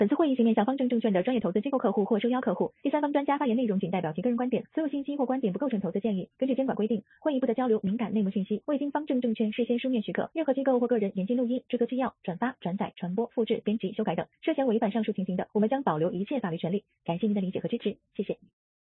本次会议仅面向方正证券的专业投资机构客户或受邀客户，第三方专家发言内容仅代表其个人观点，所有信息或观点不构成投资建议。根据监管规定，会议不得交流敏感内幕信息，未经方正证券事先书面许可，任何机构或个人引进录音、制作纪要、转发、转载、传播、复制、编辑、修改等，涉嫌违反上述情形的，我们将保留一切法律权利。感谢您的理解和支持，谢谢。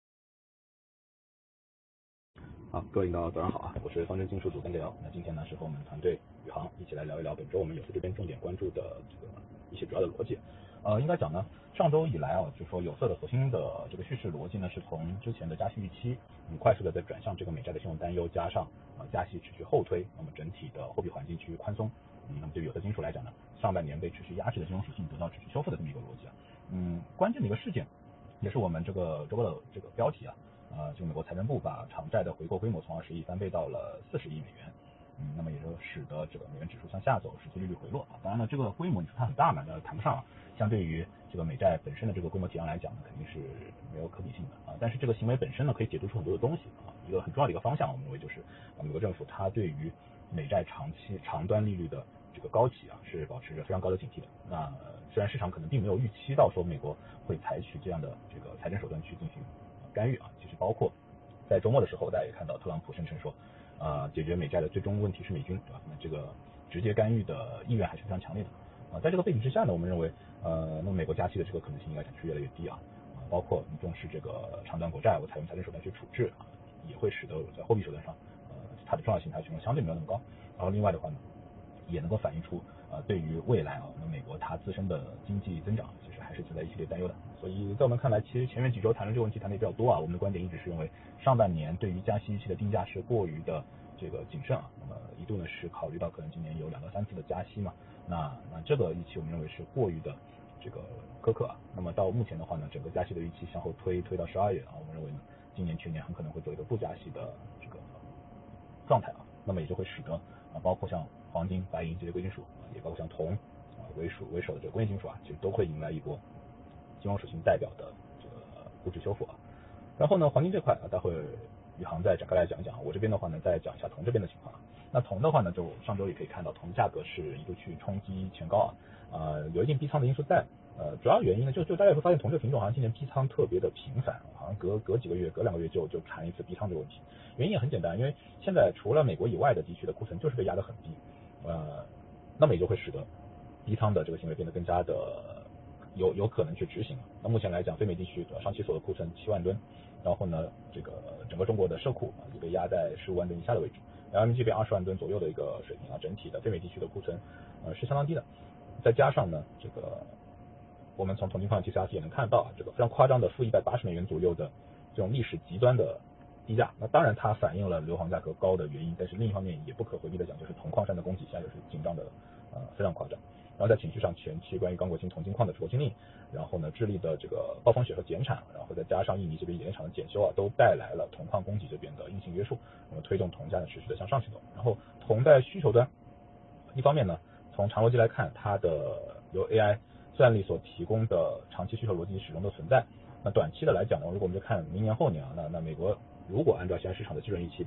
好，各位领导早上好啊，我是方正技术组跟聊。那今天呢是和我们团队宇航一起来聊一聊本周我们有色这边重点关注的这个一些主要的逻辑。应该讲呢，上周以来啊，就说有色的核心的这个叙事逻辑呢，是从之前的加息预期，快速的在转向这个美债的信用担忧，加上加息持续后推，那么整体的货币环境趋于宽松，那么对于有色金属来讲呢，上半年被持续压制的金融属性得到持续修复的这么一个逻辑啊。关键的一个事件，也是我们这个周报的这个标题啊。就美国财政部把长债的回购规模从20亿翻倍到了40亿美元，那么也就使得这个美元指数向下走，实际利率回落啊。当然了，这个规模你说它很大嘛，那谈不上啊。相对于这个美债本身的这个规模体量来讲呢，肯定是没有可比性的啊。但是这个行为本身呢，可以解读出很多的东西啊。一个很重要的一个方向，我们认为就是美国政府它对于美债长端利率的这个高企啊，是保持着非常高的警惕的。那虽然市场可能并没有预期到说美国会采取这样的这个财政手段去进行干预啊，其实包括在周末的时候，大家也看到特朗普声称说，解决美债的最终问题是美军，对吧？那这个直接干预的意愿还是非常强烈的在这个背景之下呢，我们认为那么美国加息的这个可能性应该是越来越低啊，包括你重视这个长端国债，我采用财政手段去处置啊，也会使得在货币手段上它的重要性它相对没有那么高。然后另外的话呢，也能够反映出对于未来那美国它自身的经济增长其实还是存在一系列担忧的。所以在我们看来，其实前面几周谈论这个问题谈的也比较多啊。我们的观点一直是认为上半年对于加息预期的定价是过于的这个谨慎啊，那么一度呢是考虑到可能今年有2到3次的加息嘛，那这个预期我们认为是过于的这个苛刻啊。那么到目前的话呢，整个加息的预期向后推到12月啊，我们认为呢，今年全年很可能会做一个不加息的这个状态啊，那么也就会使得包括像黄金、白银这些贵金属也包括像铜为首的这个工业金属其实都会迎来一波金融属性代表的这个估值修复啊。然后呢，黄金这块待会宇航再展开来讲一讲。我这边的话呢，再讲一下铜这边的情况。那铜的话呢，就上周也可以看到，铜价格是一度去冲击前高有一定逼仓的因素在。主要原因呢，就大家会发现铜这个品种好像今年逼仓特别的频繁，好像隔几个月、隔2个月就谈一次逼仓这个问题。原因也很简单，因为现在除了美国以外的地区的库存就是被压得很低，那么也就会使得逼仓的这个行为变得更加的有可能去执行。那目前来讲，非美地区上期所的库存7万吨，然后呢，这个整个中国的社库也被压在15万吨以下的位置，然后这边20万吨左右的一个水平整体的非美地区的库存是相当低的。再加上呢，这个我们从铜金矿 TCRC 也能看到这个非常夸张的负180美元左右的这种历史极端的低价。那当然它反映了硫磺价格高的原因，但是另一方面也不可回避的讲，就是铜矿山的供给现在就是紧张的非常夸张。然后在情绪上，前期关于刚果金、铜金矿的出口禁令，然后呢，智利的这个暴风雪和减产，然后再加上印尼这边冶炼厂的检修都带来了铜矿供给这边的硬性约束，那么推动铜价持续的向上去走。然后铜在需求端，一方面呢，从长逻辑来看，它的由 AI 算力所提供的长期需求逻辑始终都存在。那短期的来讲呢，如果我们就看明年后年那美国如果按照现在市场的基准预期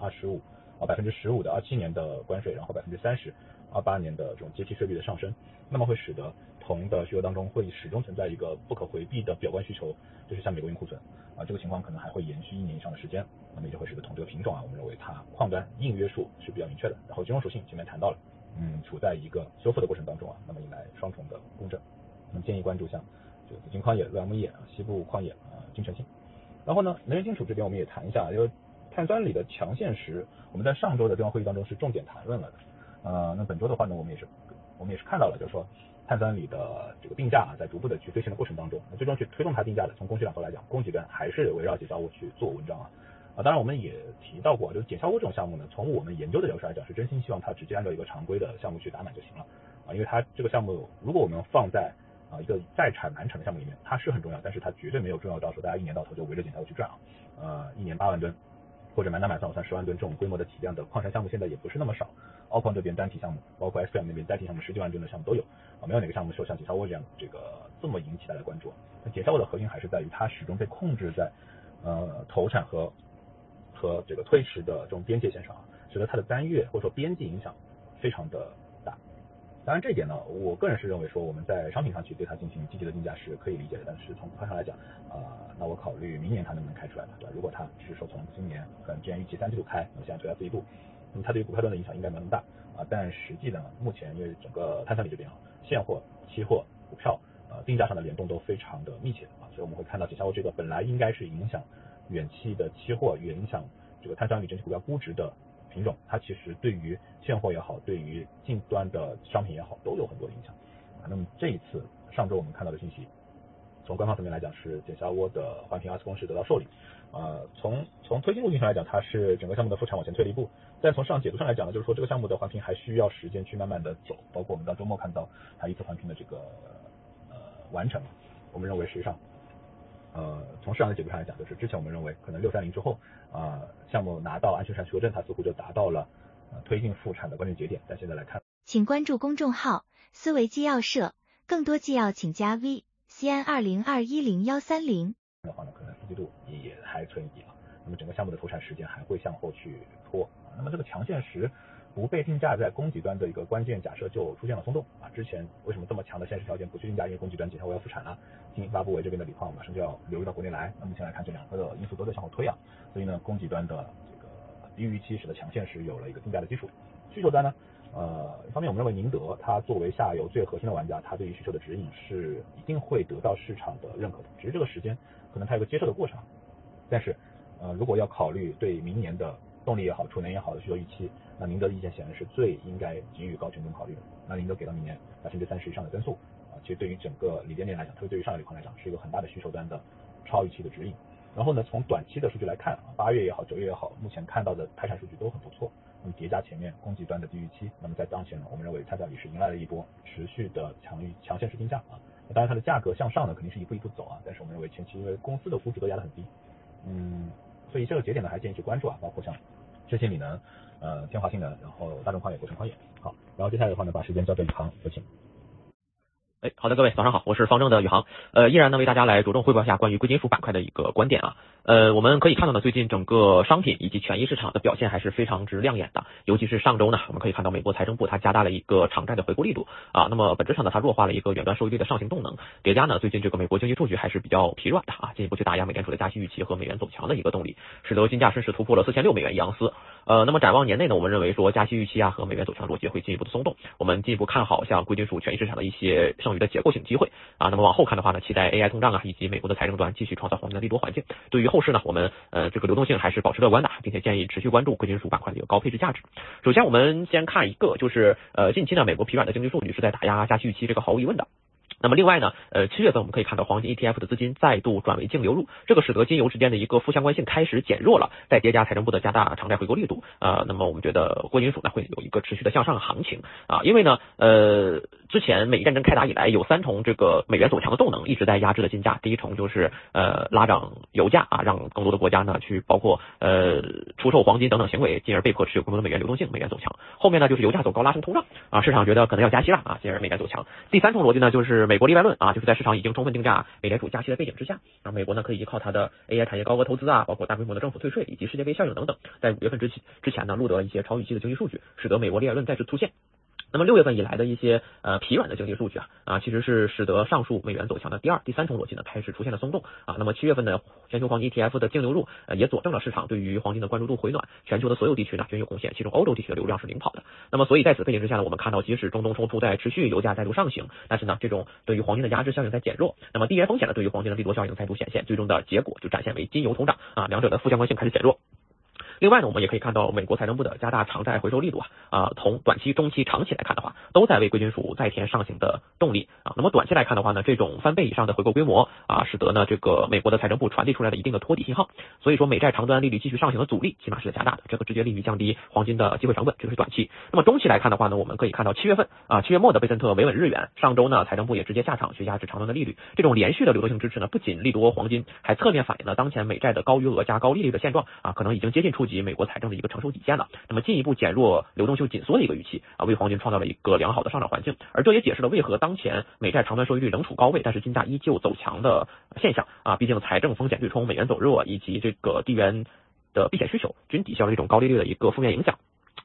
25%、15%的27年的关税，然后30%、28年的这种阶梯税率的上升，那么会使得铜的需求当中会始终存在一个不可回避的表观需求，就是向美国运库存这个情况可能还会延续1年以上的时间，那么也就会使得铜这个品种我们认为它矿端硬约束是比较明确的，然后金融属性前面谈到了处在一个修复的过程当中那么迎来双重的共振。那么建议关注像这个紫金矿业、洛阳钼业、西部矿业金城锌。然后呢，能源金属这边我们也谈一下，因为碳酸锂的强限时，我们在上周的电话会议当中是重点谈论了的。那本周的话呢，我们也是看到了，就是说碳酸锂的这个定价在逐步的去兑现的过程当中，最终去推动它定价的，从供需两头来讲，供给端还是围绕解效物去做文章当然我们也提到过，就是解效物这种项目呢，从我们研究的角度来讲，是真心希望它直接按照一个常规的项目去打满就行了因为它这个项目如果我们放在一个在产难产的项目里面，它是很重要，但是它绝对没有重要到说大家一年到头就围着减效物去转1年8万吨或者满打满算我算10万吨这种规模的体量的矿山项目现在也不是那么少。澳矿这边单体项目，包括 SPM 那边单体项目10几万吨的项目都有没有哪个项目受像解效物这样这么引起大家关注。那解效物的核心还是在于它始终被控制在投产和这个推迟的这种边界线上使得它的单月或者说边际影响非常的大当然这一点呢，我个人是认为说我们在商品上去对它进行积极的定价是可以理解的，但是从股票上来讲，那我考虑明年它能不能开出来吧，对吧？如果它是说从今年可能之前预期3季度开，那么现在推到4季度，那么它对于股票端的影响应该没有那么大但实际呢，目前因为整个碳酸锂这边现货、期货、股票定价上的联动都非常的密切所以我们会看到解下欧这个本来应该是影响远期的期货，也影响这个碳酸锂整体股票估值的品种，它其实对于现货也好，对于近端的商品也好，都有很多的影响那么这一次上周我们看到的信息，从官方层面来讲是解下涡的环评2次公示得到受理从推进路径上来讲，它是整个项目的复产往前推了一步，但从市场解读上来讲呢，就是说这个项目的环评还需要时间去慢慢的走，包括我们到周末看到它1次环评的这个完成，我们认为实际上从市场的解读上来讲，就是之前我们认为可能630之后项目拿到安全产许可证，它似乎就达到了推进复产的关键节点，但现在来看， 请关注公众号思维纪要社，更多纪要请加 VCN20210130 的话呢，可能4季度也还存疑那么整个项目的投产时间还会向后去拖那么这个强限时不被定价，在供给端的一个关键假设就出现了松动之前为什么这么强的现实条件不去定价，因为供给端解下涡要复产了，新津巴布韦这边的锂矿马上就要流入到国内来，那目前来看这2个的因素都在向后推所以呢供给端的这个低于预期使得强限时有了一个定价的基础，需求端呢一方面我们认为宁德它作为下游最核心的玩家，它对于需求的指引是一定会得到市场的认可的，只是这个时间可能它有个接受的过程但是如果要考虑对明年的动力也好，储能也好的需求预期，那宁德的意见显然是最应该给予高权重考虑的。那宁德给到明年30%以上的增速其实对于整个锂电链来讲，特别对于上游锂矿来讲，是一个很大的需求端的超预期的指引。然后呢，从短期的数据来看8月也好，9月也好，目前看到的排产数据都很不错。那么叠加前面供给端的低预期，那么在当前呢，我们认为碳酸锂是迎来了一波持续的强限式定价当然它的价格向上呢，肯定是一步一步走但是我们认为前期因为公司的估值都压得很低，所以这个节点呢，还建议去关注包括像智新锂能、天华氢能，然后大众矿业、国成矿业。好，然后接下来的话呢，把时间交给宇航，有请。 好的，各位早上好，我是方正的宇航。依然呢为大家来着重汇报一下关于贵金属板块的一个观点我们可以看到呢，最近整个商品以及权益市场的表现还是非常之亮眼的，尤其是上周呢，我们可以看到美国财政部它加大了一个偿债的回购力度那么本质上呢，它弱化了一个远端收益率的上行动能，叠加呢，最近这个美国经济数据还是比较疲软的进一步去打压美联储的加息预期和美元走强的一个动力，使得金价顺势突破了4600美元一盎司。那么展望年内呢，我们认为说加息预期和美元走强逻辑会进一步的松动，我们进一步看好像贵金属权益市场的一些剩余的结构性机会那么往后看的话呢，期待 AI 通胀以及美国的财政端继续创造黄金的利多环境。对于后市呢，我们这个流动性还是保持乐观的，并且建议持续关注贵金属板块的一个高配置价值。首先我们先看一个，就是近期呢美国疲软的经济数据是在打压加息预期，这个毫无疑问的。那么另外呢，7月份我们可以看到黄金 ETF 的资金再度转为净流入，这个使得金油之间的一个负相关性开始减弱了，再叠加财政部的加大偿债回购力度那么我们觉得贵金属呢会有一个持续的向上行情因为呢之前美伊战争开打以来，有3重这个美元走强的动能一直在压制了金价。第一重就是拉涨油价让更多的国家呢去包括出售黄金等等行为，进而被迫持有更多的美元流动性，美元走强。后面呢就是油价走高拉升通胀市场觉得可能要加息了进而美元走强。第3重逻辑呢就是美国利外论就是在市场已经充分定价美联储加息的背景之下美国呢可以依靠它的 AI 产业高额投资包括大规模的政府退税以及世界杯效应等等，在5月份之前呢录得一些超预期的经济数据，使得美国利外论再次出现。那么6月份以来的一些疲软的经济数据其实是使得上述美元走强的第2、第3重逻辑呢开始出现了松动那么7月份的全球黄金 ETF 的净流入也佐证了市场对于黄金的关注度回暖，全球的所有地区呢均有贡献，其中欧洲地区的流量是领跑的。那么所以在此背景之下呢，我们看到即使中东冲突在持续，油价再度上行，但是呢这种对于黄金的压制效应在减弱，那么地缘风险呢对于黄金的利多效应再度显现，最终的结果就展现为金油同涨两者的负相关性开始减弱。另外呢，我们也可以看到美国财政部的加大偿债回收力度从短期、中期、长期来看的话，都在为贵金属再添上行的动力那么短期来看的话呢，这种翻倍以上的回购规模使得呢这个美国的财政部传递出来了一定的托底信号，所以说美债长端利率继续上行的阻力起码是在加大的，这个直接利于降低黄金的机会成本，这个是短期。那么中期来看的话呢，我们可以看到7月份7月末的贝森特维稳日元，上周呢财政部也直接下场去压制长端的利率，这种连续的流动性支持呢，不仅利多黄金，还侧面反映了当前美债的高余额加高利率的现状可能已经接近触及美国财政的一个承受底线了，那么进一步减弱流动性紧缩的一个预期为黄金创造了一个良好的上涨环境，而这也解释了为何当前美债长端收益率仍处高位，但是金价依旧走强的现象毕竟财政风险对冲、美元走弱以及这个地缘的避险需求均抵消了这种高利率的一个负面影响。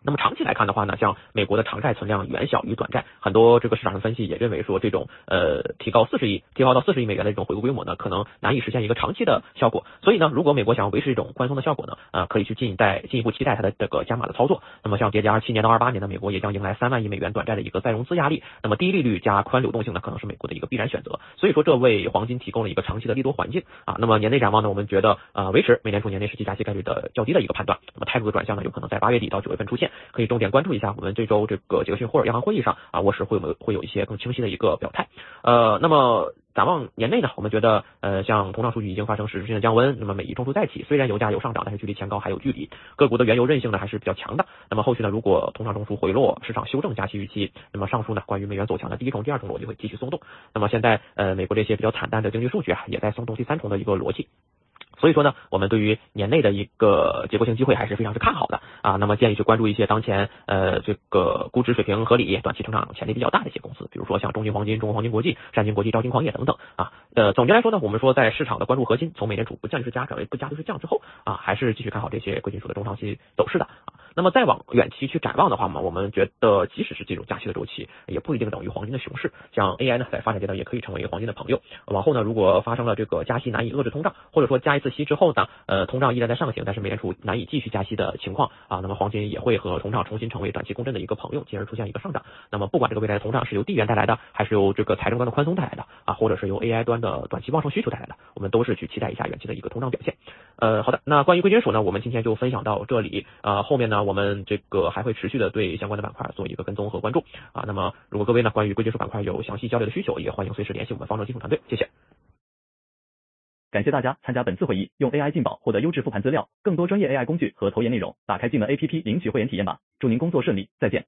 那么长期来看的话呢，像美国的长债存量远小于短债，很多这个市场的分析也认为说，这种提高到40亿美元的这种回购规模呢，可能难以实现一个长期的效果。所以呢，如果美国想要维持这种宽松的效果呢，可以去进一步期待它的这个加码的操作。那么像叠加27年到28年呢，美国也将迎来3万亿美元短债的一个再融资压力。那么低利率加宽流动性呢，可能是美国的一个必然选择。所以说，这为黄金提供了一个长期的利多环境啊。那么年内展望呢，我们觉得维持美联储年内实际加息概率的较低的一个判断。那么态度的转向呢，有可能在8月底到9月份出现，可以重点关注一下我们这周这个杰克逊霍尔央行会议上啊，沃什会有一些更清晰的一个表态。那么展望年内呢，我们觉得像通胀数据已经发生实质性的降温，那么美伊中枢再起，虽然油价有上涨，但是距离前高还有距离。个股的原油韧性呢还是比较强的。那么后续呢，如果通胀中枢回落，市场修正加息预期，那么上述呢关于美元走强的第一重、第二重逻辑会继续松动。那么现在美国这些比较惨淡的经济数据啊，也在松动第三重的一个逻辑。所以说呢，我们对于年内的一个结构性机会还是非常是看好的啊。那么建议去关注一些当前这个估值水平合理、短期成长潜力比较大的一些公司，比如说像中金黄金、中国黄金国际、山金国际、招金矿业等等啊。总结来说呢，我们说在市场的关注核心从美联储不降就是加转为不加就是降之后啊，还是继续看好这些贵金属的中长期走势的啊。那么再往远期去展望的话嘛，我们觉得即使是这种加息的周期，也不一定等于黄金的熊市。像 AI 呢，在发展阶段也可以成为黄金的朋友。往后呢，如果发生了这个加息难以遏制通胀，或者说加一次息之后呢，通胀依然在上行，但是美联储难以继续加息的情况啊，那么黄金也会和通胀重新成为短期共振的一个朋友，进而出现一个上涨。那么不管这个未来的通胀是由地缘带来的，还是由这个财政端的宽松带来的啊，或者是由 AI 端的短期旺盛需求带来的，我们都是去期待一下远期的一个通胀表现。好的，那关于贵金属呢，我们今天就分享到这里后面呢，我们这个还会持续的对相关的板块做一个跟踪和关注啊。那么如果各位呢关于贵金属板块有详细交流的需求，也欢迎随时联系我们方正金属团队，谢谢。 感谢大家参加本次会议，用 AI 进宝获得优质复盘资料，更多专业 AI 工具和投研内容，打开技能 APP 领取会员体验吧。祝您工作顺利，再见。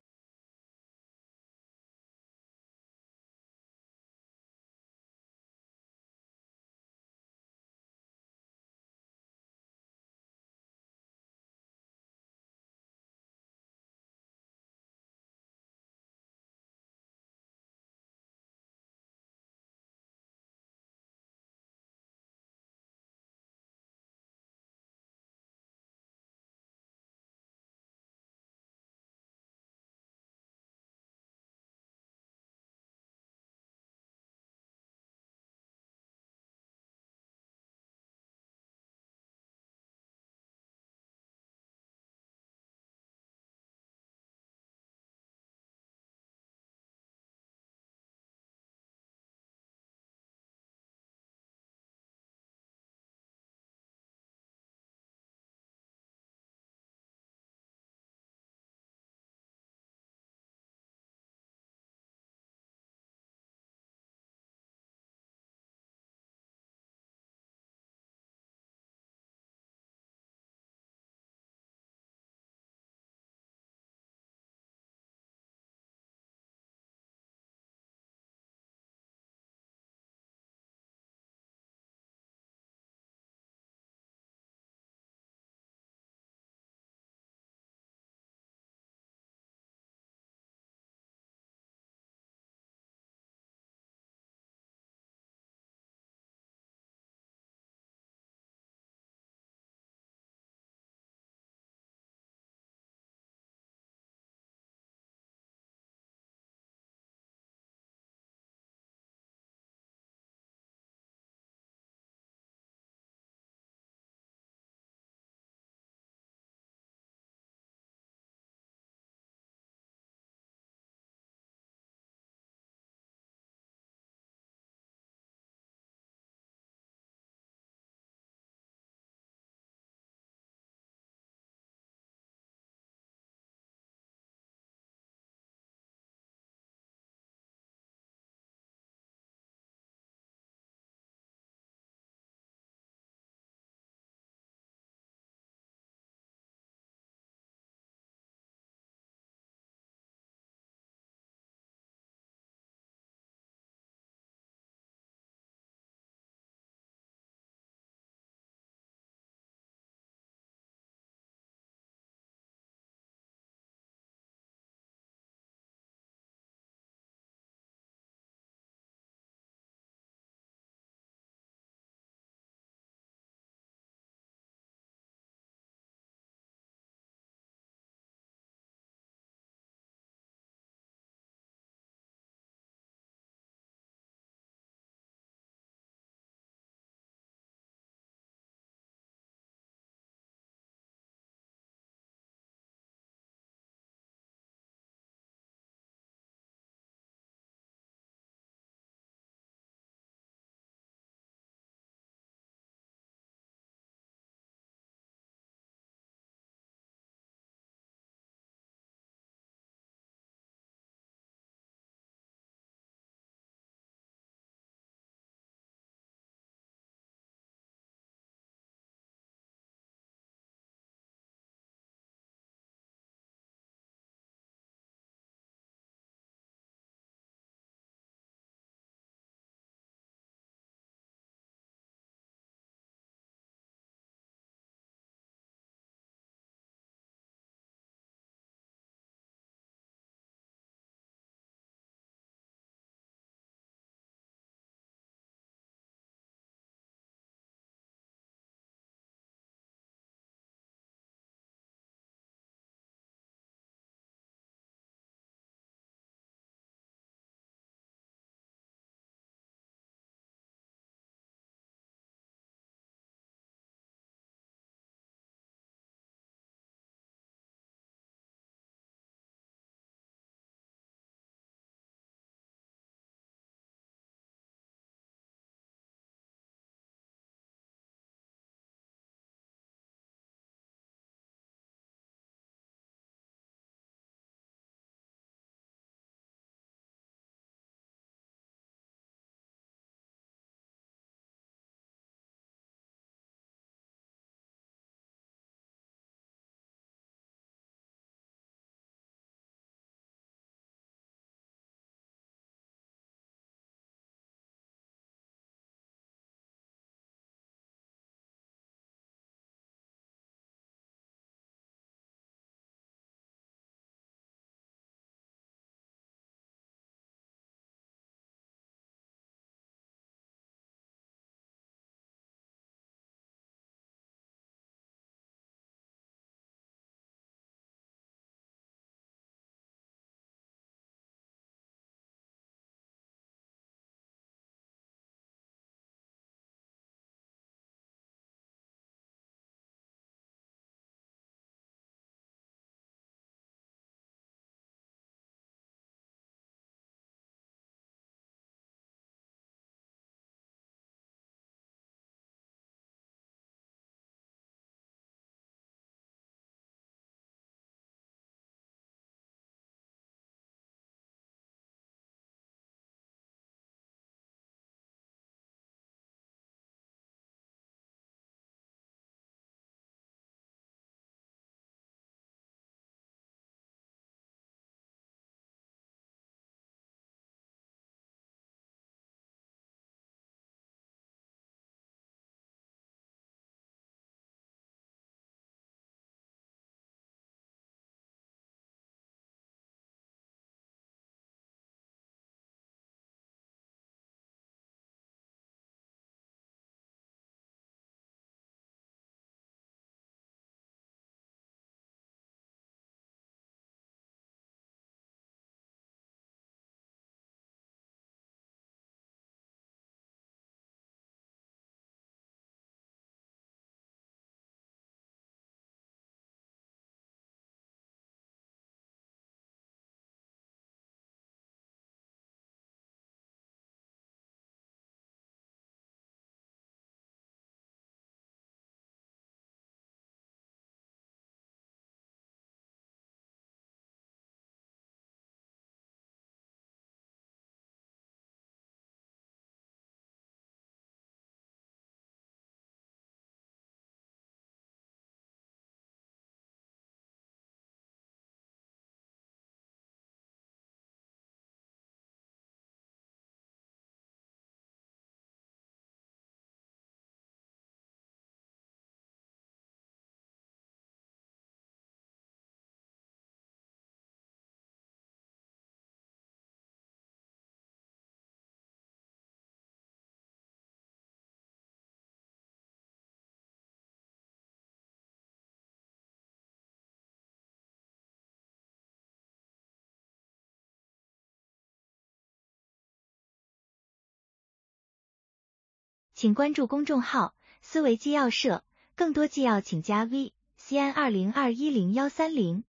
请关注公众号思维纪要社，更多纪要请加 V CN20210130。